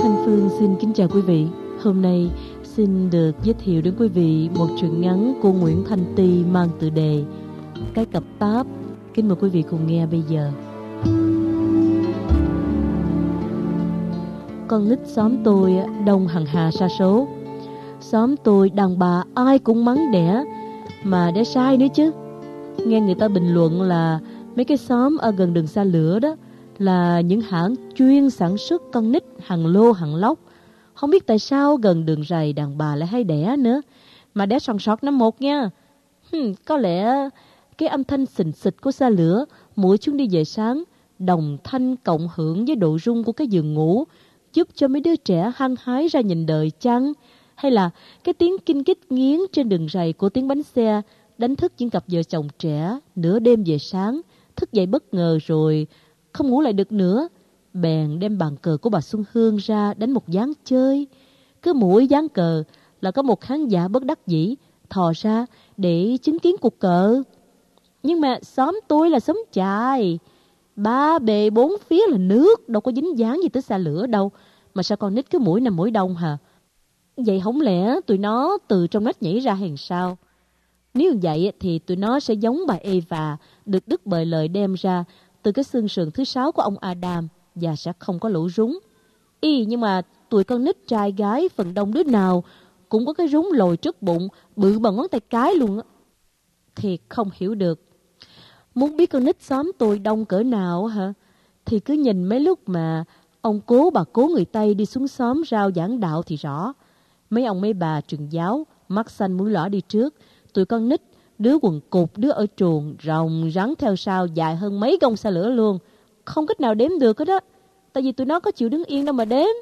Thanh Phương xin kính chào quý vị. Hôm nay xin được giới thiệu đến quý vị một truyện ngắn của Nguyễn Thanh Ty mang tựa đề Cái cặp táp. Kính mời quý vị cùng nghe bây giờ. Con nít xóm tôi đông hằng hà sa số. Xóm tôi đàn bà ai cũng mắng đẻ, mà đẻ sai nữa chứ. Nghe người ta bình luận là mấy cái xóm ở gần đường xa lửa đó là những hãng chuyên sản xuất con nít hàng lô hàng lóc. Không biết tại sao gần đường rầy đàn bà lại hay đẻ nữa, mà đẻ sòn sọt năm một nha. Có lẽ cái âm thanh xình xịch của xa lửa mỗi chúng đi về sáng, đồng thanh cộng hưởng với độ rung của cái giường ngủ, giúp cho mấy đứa trẻ hăng hái ra nhìn đời chăng? Hay là cái tiếng kinh kích nghiến trên đường rầy của tiếng bánh xe đánh thức những cặp vợ chồng trẻ nửa đêm về sáng, thức dậy bất ngờ rồi không ngủ lại được nữa, bèn đem bàn cờ của bà Xuân Hương ra đánh một ván chơi. Cứ mỗi ván cờ là có một khán giả bất đắc dĩ thò ra để chứng kiến cuộc cờ. Nhưng mà xóm tôi là xóm chài, ba bề bốn phía là nước, đâu có dính dáng gì tới xa lửa đâu, mà sao con nít cứ mỗi năm mỗi đông hả? Vậy không lẽ tụi nó từ trong nách nhảy ra hàng sao? Nếu vậy thì tụi nó sẽ giống bà Eva, được Đức Bời Lời đem ra từ cái xương sườn thứ 6 của ông Adam, và sẽ không có lỗ rúng. Nhưng mà tụi con nít trai gái phần đông đứa nào cũng có cái rúng lồi trước bụng, bự bằng ngón tay cái luôn á. Thì không hiểu được. Muốn biết con nít xóm tôi đông cỡ nào hả? Thì cứ nhìn mấy lúc mà ông cố bà cố người Tây đi xuống xóm rao giảng đạo thì rõ. Mấy ông mấy bà truyền giáo, mắt xanh mũi lõ đi trước, tụi con nít, đứa quần cụt, đứa ở chuồng, rồng rắn theo sau dài hơn mấy gông xa lửa luôn. Không cách nào đếm được hết đó. Tại vì tụi nó có chịu đứng yên đâu mà đếm.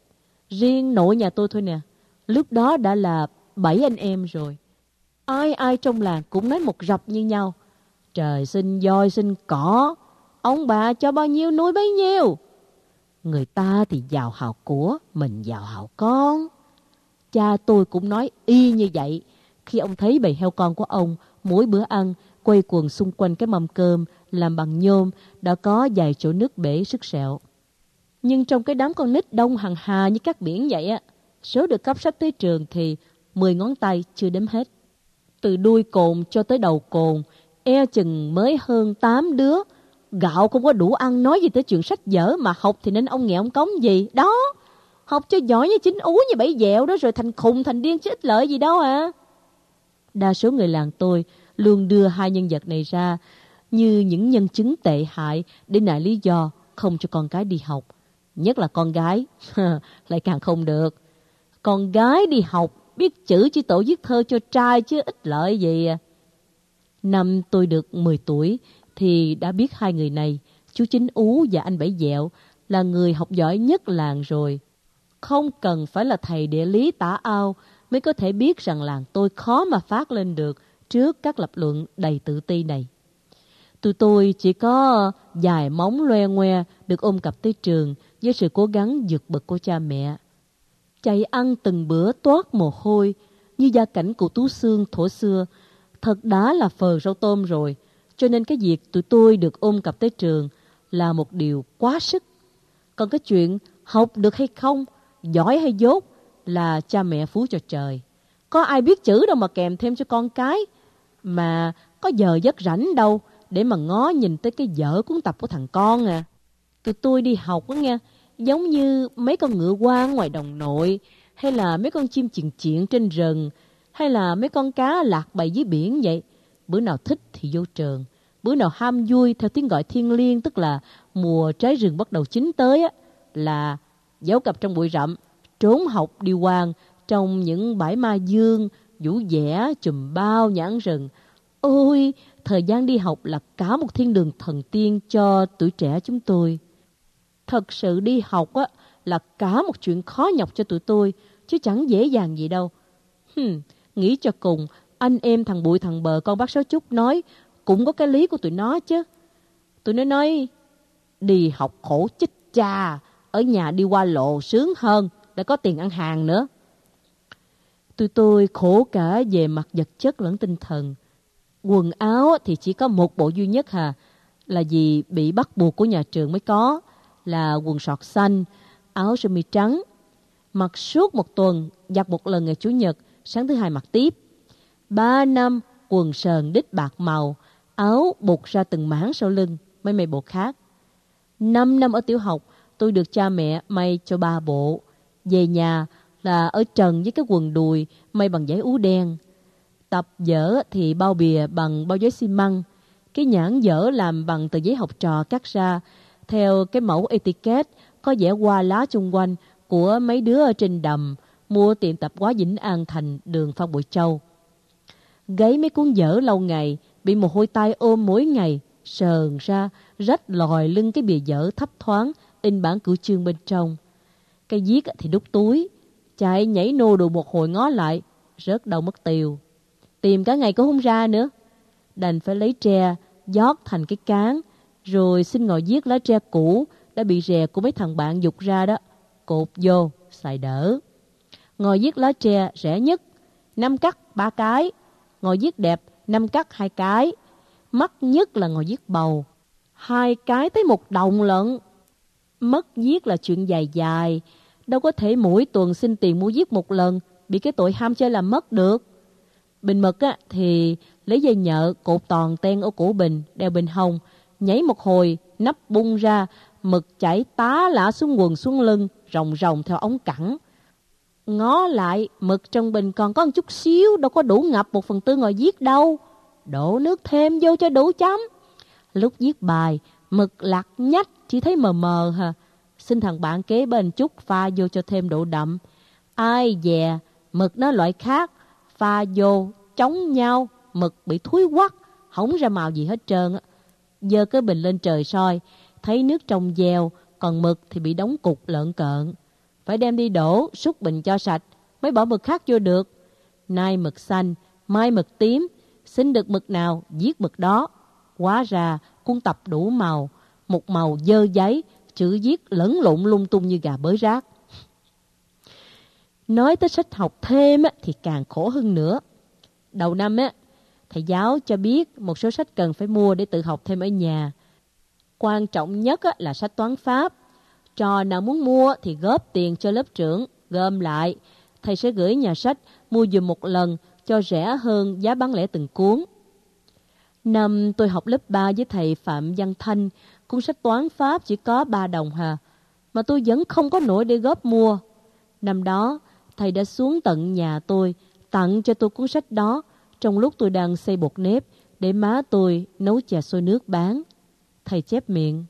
Riêng nội nhà tôi thôi nè, lúc đó đã là 7 anh em rồi. Ai ai trong làng cũng nói một rập như nhau. Trời sinh voi sinh cỏ, ông bà cho bao nhiêu nuôi bấy nhiêu. Người ta thì giàu hào của, mình giàu hào con. Cha tôi cũng nói y như vậy. Khi ông thấy bầy heo con của ông mỗi bữa ăn quay quần xung quanh cái mâm cơm làm bằng nhôm đã có vài chỗ nước bể sức sẹo. Nhưng trong cái đám con nít đông hằng hà như các biển vậy á, số được cấp sách tới trường thì 10 ngón tay chưa đếm hết. Từ đuôi cồn cho tới đầu cồn, chừng mới hơn 8 đứa. Gạo không có đủ ăn, nói gì tới chuyện sách vở, mà học thì nên ông nghèo ông cống gì. Đó, học cho giỏi như chín ú như bảy dẹo đó, rồi thành khùng thành điên chứ ích lợi gì đâu à. Đa số người làng tôi luôn đưa hai nhân vật này ra như những nhân chứng tệ hại để nại lý do không cho con cái đi học. Nhất là con gái, lại càng không được. Con gái đi học biết chữ chỉ tổ viết thơ cho trai chứ ích lợi gì à. Năm tôi được 10 tuổi thì đã biết hai người này, chú Chín Ú và anh Bảy Dẹo, là người học giỏi nhất làng rồi. Không cần phải là thầy địa lý tả ao mới có thể biết rằng làng tôi khó mà phát lên được trước các lập luận đầy tự ti này. Tụi tôi chỉ có vài móng loe ngoe được ôm cặp tới trường với sự cố gắng vượt bậc của cha mẹ. Chạy ăn từng bữa toát mồ hôi như gia cảnh của Tú Xương thổ xưa, thật đã là phờ rau tôm rồi. Cho nên cái việc tụi tôi được ôm cặp tới trường là một điều quá sức. Còn cái chuyện học được hay không, giỏi hay dốt là cha mẹ phú cho trời. Có ai biết chữ đâu mà kèm thêm cho con cái, mà có giờ giấc rảnh đâu để mà ngó nhìn tới cái vở cuốn tập của thằng con à. Tụi tôi đi học đó nghe, giống như mấy con ngựa hoang ngoài đồng nội, hay là mấy con chim chiền chiện trên rừng, hay là mấy con cá lạc bầy dưới biển vậy. Bữa nào thích thì vô trường, bữa nào ham vui theo tiếng gọi thiêng liêng, tức là mùa trái rừng bắt đầu chín tới á, là giấu cặp trong bụi rậm, trốn học đi hoang trong những bãi ma dương, vũ vẽ, chùm bao, nhãn rừng. Ôi, thời gian đi học là cả một thiên đường thần tiên cho tuổi trẻ chúng tôi. Thật sự đi học á là cả một chuyện khó nhọc cho tụi tôi, chứ chẳng dễ dàng gì đâu. Nghĩ cho cùng, anh em thằng Bụi thằng Bờ con bác Sáu Trúc nói cũng có cái lý của tụi nó chứ. Tụi nó nói đi học khổ chết cha, ở nhà đi qua lộ sướng hơn, đã có tiền ăn hàng nữa. Tụi tôi khổ cả về mặt vật chất lẫn tinh thần. Quần áo thì chỉ có một bộ duy nhất là vì bị bắt buộc của nhà trường mới có, là quần sọt xanh, áo sơ mi trắng, Mặc suốt một tuần, giặt một lần ngày Chủ nhật, sáng thứ Hai mặc tiếp. 3 năm, quần sờn đít bạc màu, áo buộc ra từng mảng sau lưng, mấy may bộ khác. 5 năm ở tiểu học, tôi được cha mẹ may cho 3 bộ. Về nhà là ở trần với cái quần đùi may bằng giấy ú đen. Tập dở thì bao bìa bằng bao giấy xi măng. Cái nhãn dở làm bằng tờ giấy học trò cắt ra theo cái mẫu etiquette có vẽ hoa lá chung quanh của mấy đứa ở trên đầm mua tiệm tạp hóa Vĩnh An Thành, đường Phan Bội Châu. Gáy mấy cuốn dở lâu ngày, bị mồ hôi tay ôm mỗi ngày, sờn ra, rách lòi lưng cái bìa dở thấp thoáng, in bản cửu chương bên trong. Cái viết thì đút túi, chạy nhảy nô đồ một hồi ngó lại, rớt đâu mất tiêu. Tìm cả ngày cũng không ra nữa. Đành phải lấy tre, giót thành cái cán, rồi xin ngồi viết lá tre cũ đã bị rè của mấy thằng bạn giục ra đó, cột vô, xài đỡ. Ngồi viết lá tre rẻ nhất, 5 cắt 3 cái. Ngồi viết đẹp, 5 cắt 2 cái. Mắc nhất là ngồi viết bầu, 2 cái tới 1 đồng lận. Mất viết là chuyện dài dài, đâu có thể mỗi tuần xin tiền mua viết một lần, bị cái tội ham chơi làm mất được. Bình mực á, thì lấy dây nhợ cột toàn ten ở cổ bình, đeo bên hông, nhảy một hồi, nắp bung ra, mực chảy tá lả xuống quần xuống lưng, ròng ròng theo ống cẳng. Ngó lại, mực trong bình còn có một chút xíu, đâu có đủ ngập 1/4 ngồi viết đâu. Đổ nước thêm vô cho đủ chấm. Lúc viết bài, mực lặt nhách, chỉ thấy mờ mờ hả. Xin thằng bạn kế bên chút pha vô cho thêm độ đậm. Ai dè, mực nó loại khác, pha vô, chống nhau, mực bị thúi quắc, không ra màu gì hết trơn á. Giơ cái bình lên trời soi, thấy nước trong veo, còn mực thì bị đóng cục lợn cợn. Phải đem đi đổ, xúc bình cho sạch, mới bỏ mực khác vô được. Nay mực xanh, mai mực tím, xin được mực nào, viết mực đó. Hóa ra, cuốn tập đủ màu, một màu dơ giấy, chữ viết lẫn lộn lung tung như gà bới rác. Nói tới sách học thêm thì càng khổ hơn nữa. Đầu năm thầy giáo cho biết một số sách cần phải mua để tự học thêm ở nhà. Quan trọng nhất là sách toán Pháp. Trò nào muốn mua thì góp tiền cho lớp trưởng, gom lại. Thầy sẽ gửi nhà sách mua dùm một lần cho rẻ hơn giá bán lẻ từng cuốn. Năm tôi học lớp 3 với thầy Phạm Văn Thanh, cuốn sách toán Pháp chỉ có 3 đồng hà, mà tôi vẫn không có nổi để góp mua. Năm đó, thầy đã xuống tận nhà tôi, tặng cho tôi cuốn sách đó, trong lúc tôi đang xay bột nếp để má tôi nấu trà sôi nước bán. Thầy chép miệng: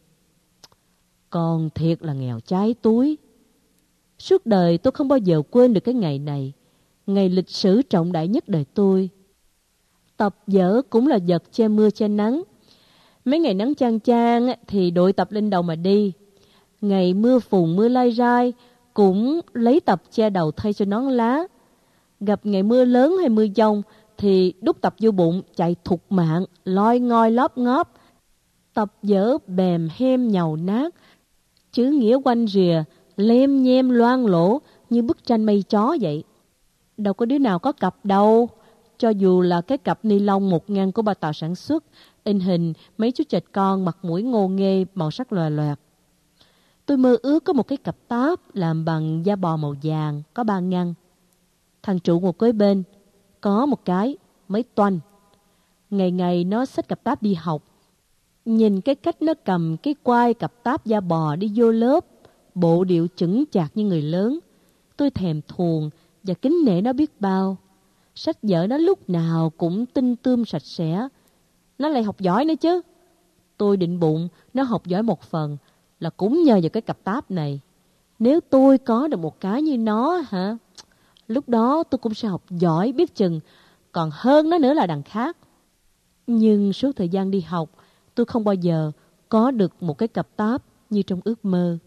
"Con thiệt là nghèo cháy túi." Suốt đời tôi không bao giờ quên được cái ngày này, ngày lịch sử trọng đại nhất đời tôi. Tập vở cũng là vật che mưa che nắng. Mấy ngày nắng chang chang thì đội tập lên đầu mà đi. Ngày mưa phùn mưa lai rai cũng lấy tập che đầu thay cho nón lá. Gặp ngày mưa lớn hay mưa giông thì đút tập vô bụng chạy thục mạng, loi ngoi lóp ngóp. Tập vở bèm hem nhàu nát, chữ nghĩa quanh rìa lem nhem loang lỗ như bức tranh mây chó vậy. Đâu có đứa nào có cặp đâu. Cho dù là cái cặp ni lông 1.000 của bà Tàu sản xuất, in hình mấy chú chệch con mặt mũi ngô nghê màu sắc loè loẹt. Tôi mơ ước có một cái cặp táp làm bằng da bò màu vàng, có 3 ngăn. Thằng trụ ngồi kế bên, có một cái, mấy toanh. Ngày ngày nó xách cặp táp đi học. Nhìn cái cách nó cầm cái quai cặp táp da bò đi vô lớp, bộ điệu chững chạc như người lớn. Tôi thèm thuồng và kính nể nó biết bao. Sách vở nó lúc nào cũng tinh tươm sạch sẽ. Nó lại học giỏi nữa chứ. Tôi định bụng nó học giỏi một phần là cũng nhờ vào cái cặp táp này. Nếu tôi có được một cái như nó lúc đó tôi cũng sẽ học giỏi biết chừng, còn hơn nó nữa là đằng khác. Nhưng suốt thời gian đi học, tôi không bao giờ có được một cái cặp táp như trong ước mơ.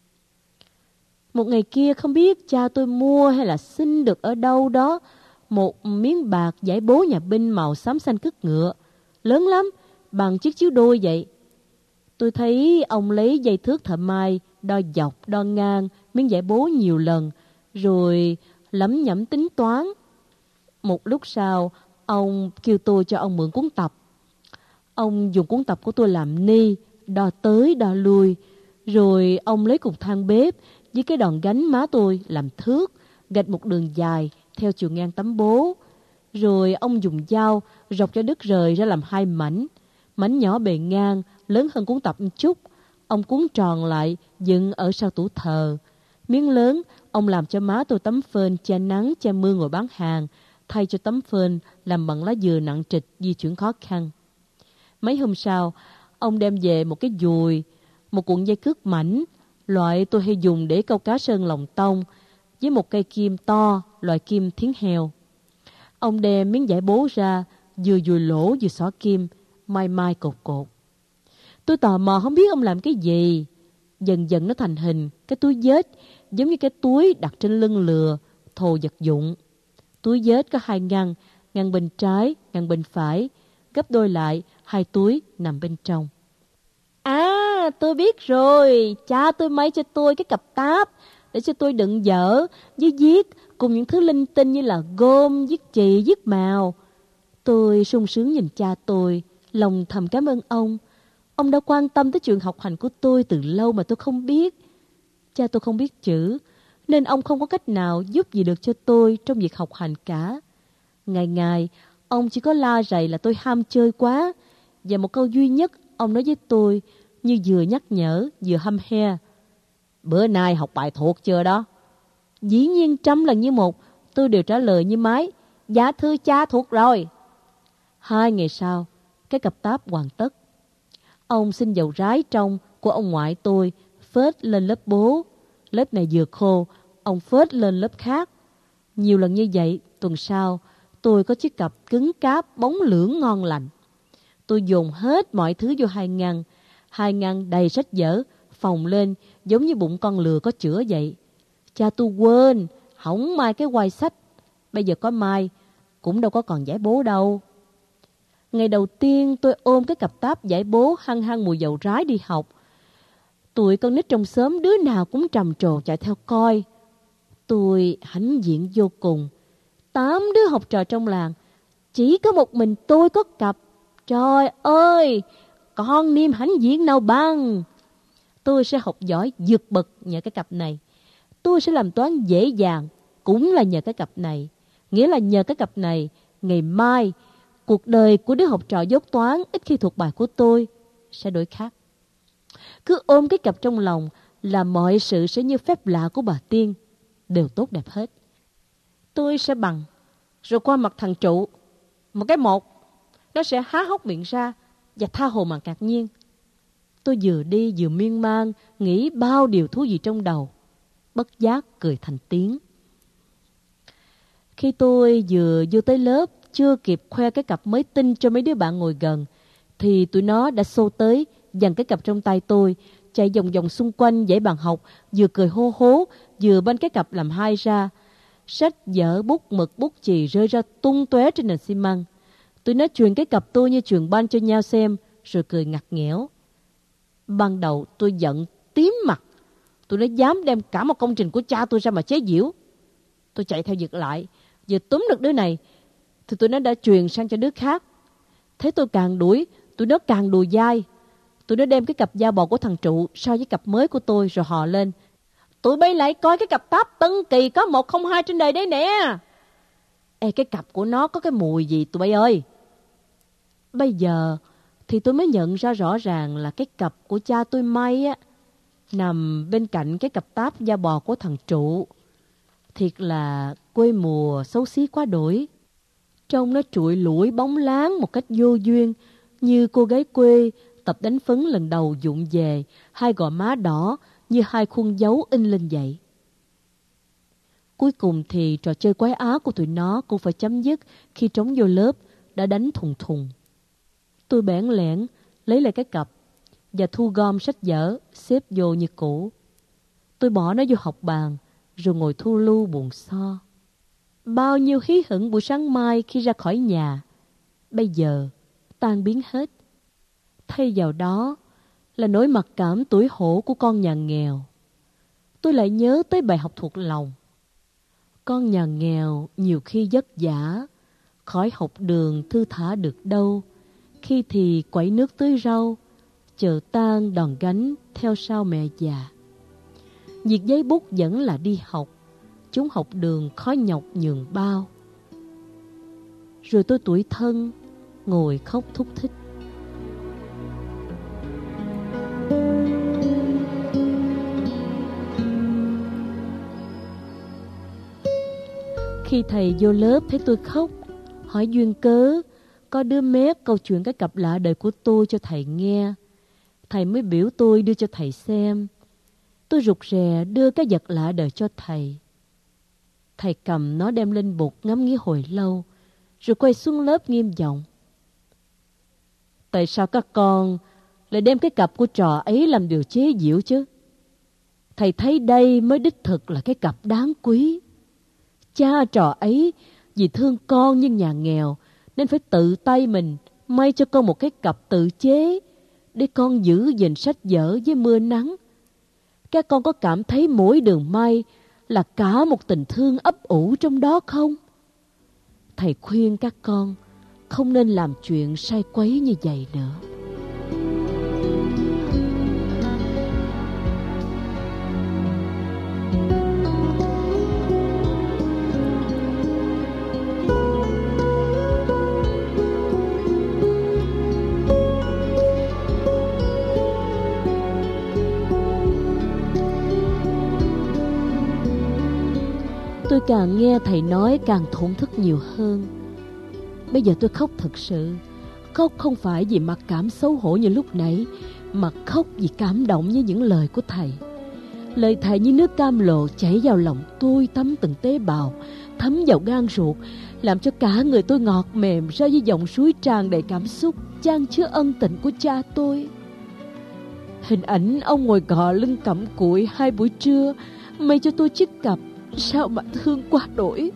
Một ngày kia không biết cha tôi mua hay là xin được ở đâu đó một miếng bạc giải bố nhà binh màu xám xanh cứt ngựa, lớn lắm, bằng chiếc chiếu đôi vậy. Tôi thấy ông lấy dây thước thợ may đo dọc đo ngang miếng giải bố nhiều lần, rồi lẩm nhẩm tính toán. Một lúc sau, ông kêu tôi cho ông mượn cuốn tập. Ông dùng cuốn tập của tôi làm ni, đo tới đo lui, rồi ông lấy cục than bếp Với cái đòn gánh má tôi làm thước, gạch một đường dài theo chiều ngang tấm bố. Rồi ông dùng dao rọc cho đứt rời ra làm 2 mảnh. Mảnh nhỏ bề ngang, lớn hơn cuốn tập một chút. Ông cuốn tròn lại, dựng ở sau tủ thờ. Miếng lớn, ông làm cho má tôi tấm phên che nắng che mưa ngồi bán hàng, thay cho tấm phên làm bằng lá dừa nặng trịch di chuyển khó khăn. Mấy hôm sau, ông đem về một cái dùi, một cuộn dây cước mảnh, loại tôi hay dùng để câu cá sơn lòng tông, với một cây kim to, loại kim thiến heo. Ông đem miếng vải bố ra, vừa dùi lỗ vừa xỏ kim, mai cột cột. Tôi tò mò không biết ông làm cái gì. Dần dần nó thành hình cái túi vết, giống như cái túi đặt trên lưng lừa, thồ vật dụng. Túi vết có 2 ngăn, ngăn bên trái, ngăn bên phải, gấp đôi lại, 2 túi nằm bên trong. À, tôi biết rồi, cha tôi may cho tôi cái cặp táp để cho tôi đựng vở với viết cùng những thứ linh tinh như là gôm, viết chì, viết màu. Tôi sung sướng nhìn cha tôi, lòng thầm cảm ơn ông. Ông đã quan tâm tới chuyện học hành của tôi từ lâu mà tôi không biết. Cha tôi không biết chữ, nên ông không có cách nào giúp gì được cho tôi trong việc học hành cả. Ngày ngày, ông chỉ có la rầy là tôi ham chơi quá. Và một câu duy nhất ông nói với tôi, như vừa nhắc nhở, vừa hăm he: bữa nay học bài thuộc chưa đó? Dĩ nhiên 100 lần như một, tôi đều trả lời như máy: dạ thưa cha, thuộc rồi. 2 ngày sau, cái cặp táp hoàn tất. Ông xin dầu rái trong của ông ngoại tôi phết lên lớp bố. Lớp này vừa khô, ông phết lên lớp khác. Nhiều lần như vậy, tuần sau, tôi có chiếc cặp cứng cáp, bóng lưỡng ngon lành. Tôi dồn hết mọi thứ vô 2 ngăn. 2 ngăn đầy sách vở, phồng lên giống như bụng con lừa có chữa vậy. Cha tôi quên, hỏng mai cái quai sách. Bây giờ có mai, cũng đâu có còn giải bố đâu. Ngày đầu tiên tôi ôm cái cặp táp giải bố hăng hăng mùi dầu rái đi học. Tụi con nít trong xóm đứa nào cũng trầm trồ chạy theo coi. Tôi hãnh diện vô cùng. 8 đứa học trò trong làng, chỉ có một mình tôi có cặp. Trời ơi, con niềm hãnh diện nào bằng. Tôi sẽ học giỏi vượt bậc nhờ cái cặp này. Tôi sẽ làm toán dễ dàng cũng là nhờ cái cặp này. Nghĩa là nhờ cái cặp này, ngày mai cuộc đời của đứa học trò dốt toán ít khi thuộc bài của tôi sẽ đổi khác. Cứ ôm cái cặp trong lòng là mọi sự sẽ như phép lạ của bà Tiên, đều tốt đẹp hết. Tôi sẽ bằng, rồi qua mặt thằng trụ, một cái một, nó sẽ há hốc miệng ra và tha hồ mà ngạc nhiên. Tôi vừa đi vừa miên man, nghĩ bao điều thú vị trong đầu, bất giác cười thành tiếng. Khi tôi vừa vô tới lớp, chưa kịp khoe cái cặp mới tinh cho mấy đứa bạn ngồi gần, thì tụi nó đã xô tới, giằng cái cặp trong tay tôi, chạy vòng vòng xung quanh dãy bàn học, vừa cười hô hố, vừa banh cái cặp làm 2 ra. Sách vở, bút mực, bút chì rơi ra tung tóe trên nền xi măng. Tụi nó chuyền cái cặp tôi như chuyền banh cho nhau xem, rồi cười ngặt nghẽo. Ban đầu tôi giận tím mặt. Tụi nó dám đem cả một công trình của cha tôi ra mà chế giễu. Tôi chạy theo giật lại, vừa túm được đứa này thì tụi nó đã truyền sang cho đứa khác. Thế tôi càng đuổi, tụi nó càng đùa dai. Tụi nó đem cái cặp da bò của thằng trụ so với cặp mới của tôi rồi hò lên: tụi bay lại coi cái cặp táp Tân Kỳ có 102 trên đời đấy nè. Ê, cái cặp của nó có cái mùi gì tụi bay ơi. Bây giờ thì tôi mới nhận ra rõ ràng là cái cặp của cha tôi may á, nằm bên cạnh cái cặp táp da bò của thằng trụ. Thiệt là quê mùa xấu xí quá đổi. Trông nó trụi lủi bóng láng một cách vô duyên, như cô gái quê tập đánh phấn lần đầu vụng về, 2 gò má đỏ như 2 khuôn dấu in lên vậy. Cuối cùng thì trò chơi quái áo của tụi nó cũng phải chấm dứt khi trống vô lớp đã đánh thùng thùng. Tôi bẽn lẽn lấy lại cái cặp và thu gom sách vở xếp vô như cũ. Tôi bỏ nó vô học bàn rồi ngồi thu lưu buồn so. Bao nhiêu hí hửng buổi sáng mai khi ra khỏi nhà, bây giờ tan biến hết. Thay vào đó là nỗi mặc cảm tủi hổ của con nhà nghèo. Tôi lại nhớ tới bài học thuộc lòng. Con nhà nghèo nhiều khi vất vả, khỏi học đường thư thả được đâu. Khi thì quẩy nước tưới rau, chờ tan đòn gánh theo sau mẹ già. việc giấy bút vẫn là đi học. Chúng học đường khó nhọc nhường bao. Rồi tôi tủi thân, ngồi khóc thúc thích. Khi thầy vô lớp thấy tôi khóc, hỏi duyên cớ, có đứa mép câu chuyện cái cặp lạ đời của tôi cho thầy nghe. Thầy mới biểu tôi đưa cho thầy xem. Tôi rụt rè đưa cái vật lạ đời cho thầy. Thầy cầm nó đem lên bục ngắm nghía hồi lâu, rồi quay xuống lớp nghiêm giọng. Tại sao các con lại đem cái cặp của trò ấy làm điều chế giễu chứ? Thầy thấy đây mới đích thực là cái cặp đáng quý. Cha trò ấy vì thương con nhưng nhà nghèo, nên phải tự tay mình may cho con một cái cặp tự chế để con giữ gìn sách vở với mưa nắng. Các con có cảm thấy mỗi đường may là cả một tình thương ấp ủ trong đó không? Thầy khuyên các con không nên làm chuyện sai quấy như vậy nữa. Tôi càng nghe thầy nói càng thổn thức nhiều hơn. Bây giờ tôi khóc thật sự. Khóc không phải vì mặc cảm xấu hổ như lúc nãy, mà khóc vì cảm động với những lời của thầy. Lời thầy như nước cam lộ chảy vào lòng tôi, thấm từng tế bào, thấm vào gan ruột, làm cho cả người tôi ngọt mềm ra với dòng suối tràn đầy cảm xúc, chan chứa ân tình của cha tôi. Hình ảnh ông ngồi gọ lưng cặm cụi 2 buổi trưa, may cho tôi chiếc cặp, sao mà thương quá đổi.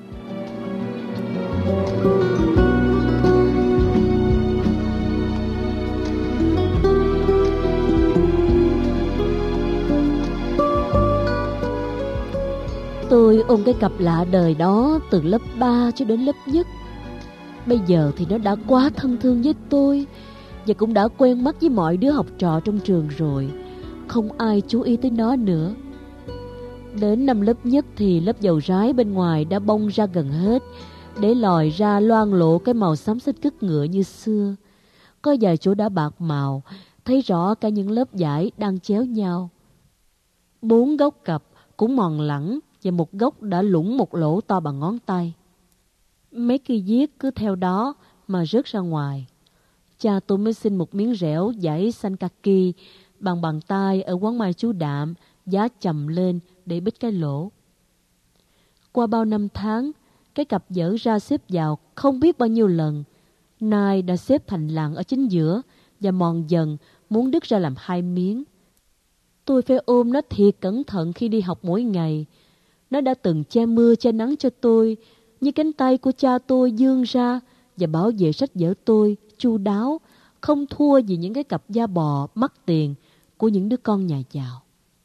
Tôi ôm cái cặp lạ đời đó từ lớp 3 cho đến lớp nhất. Bây giờ thì nó đã quá thân thương với tôi, và cũng đã quen mắt với mọi đứa học trò trong trường rồi. Không ai chú ý tới nó nữa. Đến năm lớp nhất thì lớp dầu rái bên ngoài đã bong ra gần hết, để lòi ra loang lộ cái màu xám xích cứt ngựa như xưa. Có vài chỗ đã bạc màu, thấy rõ cả những lớp vải đang chéo nhau. 4 góc cặp cũng mòn lẳng, và một góc đã lủng một lỗ to bằng ngón tay. Mấy cây viết cứ theo đó mà rớt ra ngoài. Cha tôi mới xin một miếng rẻo vải xanh kaki bằng bàn tay ở quán mai chú Đạm, giá chầm lên để bít cái lỗ. Qua bao năm tháng, cái cặp dở ra xếp vào không biết bao nhiêu lần, nay đã xếp thành lạng ở chính giữa và mòn dần, muốn đứt ra làm 2 miếng. Tôi phải ôm nó thiệt cẩn thận khi đi học mỗi ngày. Nó đã từng che mưa che nắng cho tôi, như cánh tay của cha tôi vươn ra và bảo vệ sách vở tôi chu đáo, không thua gì những cái cặp da bò mắc tiền của những đứa con nhà giàu.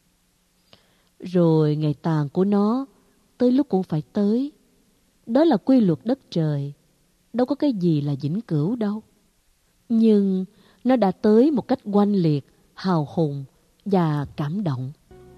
Rồi ngày tàn của nó tới lúc cũng phải tới. Đó là quy luật đất trời, đâu có cái gì là vĩnh cửu đâu. Nhưng nó đã tới một cách oanh liệt, hào hùng và cảm động.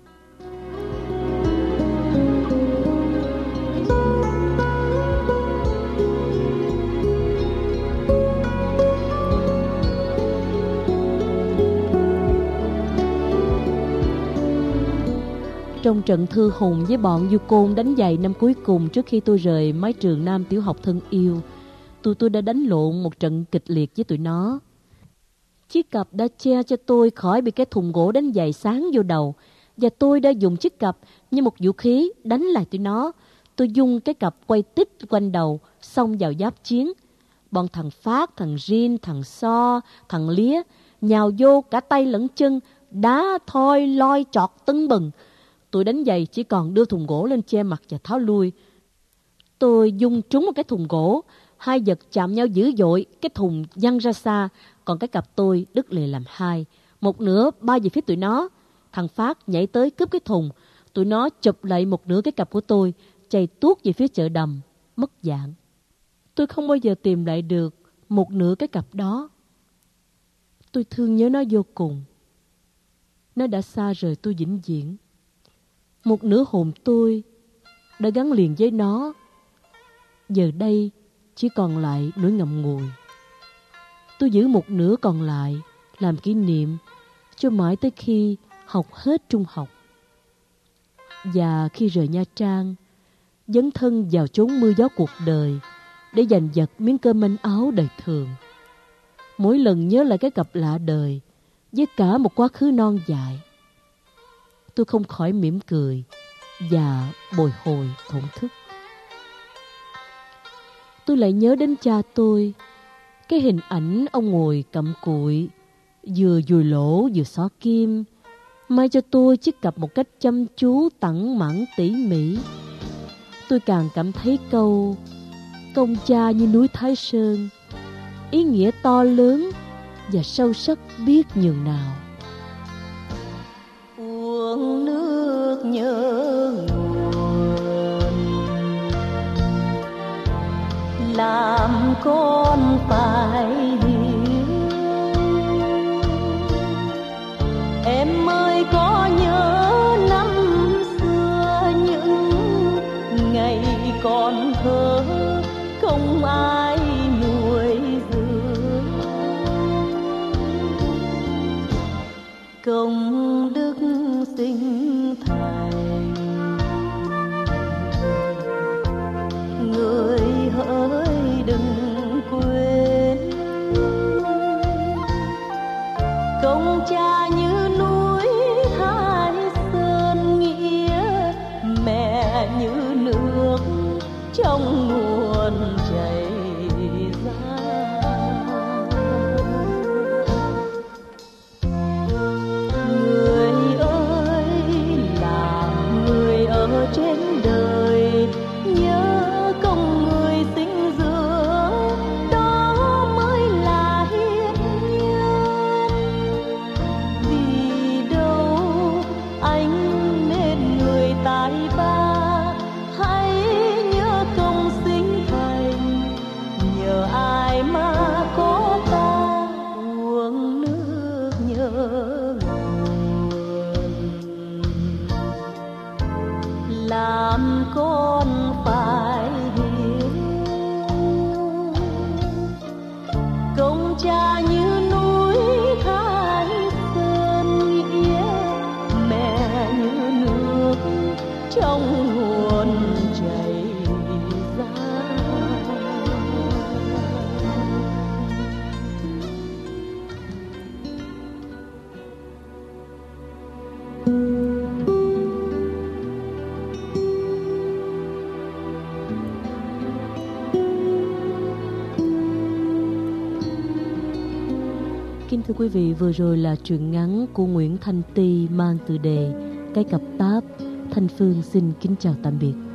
Trong trận thư hùng với bọn du côn đánh giày năm cuối cùng trước khi tôi rời mái trường Nam tiểu học thân yêu, tụi tôi đã đánh lộn một trận kịch liệt với tụi nó. Chiếc cặp đã che cho tôi khỏi bị cái thùng gỗ đánh giày sáng vô đầu, và tôi đã dùng chiếc cặp như một vũ khí đánh lại tụi nó. Tôi dùng cái cặp quay tít quanh đầu, xông vào giáp chiến. Bọn thằng Phát, thằng Rin, thằng So, thằng Lía nhào vô cả tay lẫn chân, đá thoi loi chọt tưng bừng. Tôi đánh giày chỉ còn đưa thùng gỗ lên che mặt và tháo lui. Tôi dùng trúng một cái thùng gỗ, 2 vật chạm nhau dữ dội, cái thùng văng ra xa, còn cái cặp tôi đứt lìa làm 2. Một nửa bay về phía tụi nó. Thằng Phát nhảy tới cướp cái thùng. Tụi nó chụp lại một nửa cái cặp của tôi, chạy tuốt về phía chợ đầm, mất dạng. Tôi không bao giờ tìm lại được một nửa cái cặp đó. Tôi thương nhớ nó vô cùng. Nó đã xa rời tôi vĩnh viễn. Một nửa hồn tôi đã gắn liền với nó. Giờ đây chỉ còn lại nỗi ngậm ngùi. Tôi giữ một nửa còn lại làm kỷ niệm cho mãi tới khi học hết trung học. Và khi rời Nha Trang, dấn thân vào chốn mưa gió cuộc đời để giành giật miếng cơm manh áo đời thường. Mỗi lần nhớ lại cái cặp lạ đời với cả một quá khứ non dại, tôi không khỏi mỉm cười và bồi hồi thổn thức. Tôi lại nhớ đến cha tôi, cái hình ảnh ông ngồi cặm cụi, vừa dùi lỗ vừa xỏ kim, may cho tôi chiếc cặp một cách chăm chú, tẳng mẳng, tỉ mỉ. Tôi càng cảm thấy câu công cha như núi Thái Sơn ý nghĩa to lớn và sâu sắc biết nhường nào. Uống nước nhớ nguồn, làm con phải hiểu. Em ơi có nhớ năm xưa những ngày còn thơ không ai nuôi dưỡng, công đức sinh thành. Người hỡi đừng quên, công cha như núi Thái Sơn, nghĩa mẹ như nước trong nguồn chảy ra. Người ơi làm người ở trên đời, nhớ công người sinh dưỡng, đó mới là hiến nhân. Vì đâu anh nên người tài ba, hãy nhớ công sinh thành, nhờ ai mà có ta uống nước nhớ nguồn. Làm con phải hiểu, công cha như núi Thái Sơn, nghĩa mẹ như nước trong nguồn chảy ra. Kính thưa quý vị, vừa rồi là truyện ngắn của Nguyễn Thanh Ty mang tựa đề Cái cặp táp. Thanh Phương xin kính chào tạm biệt.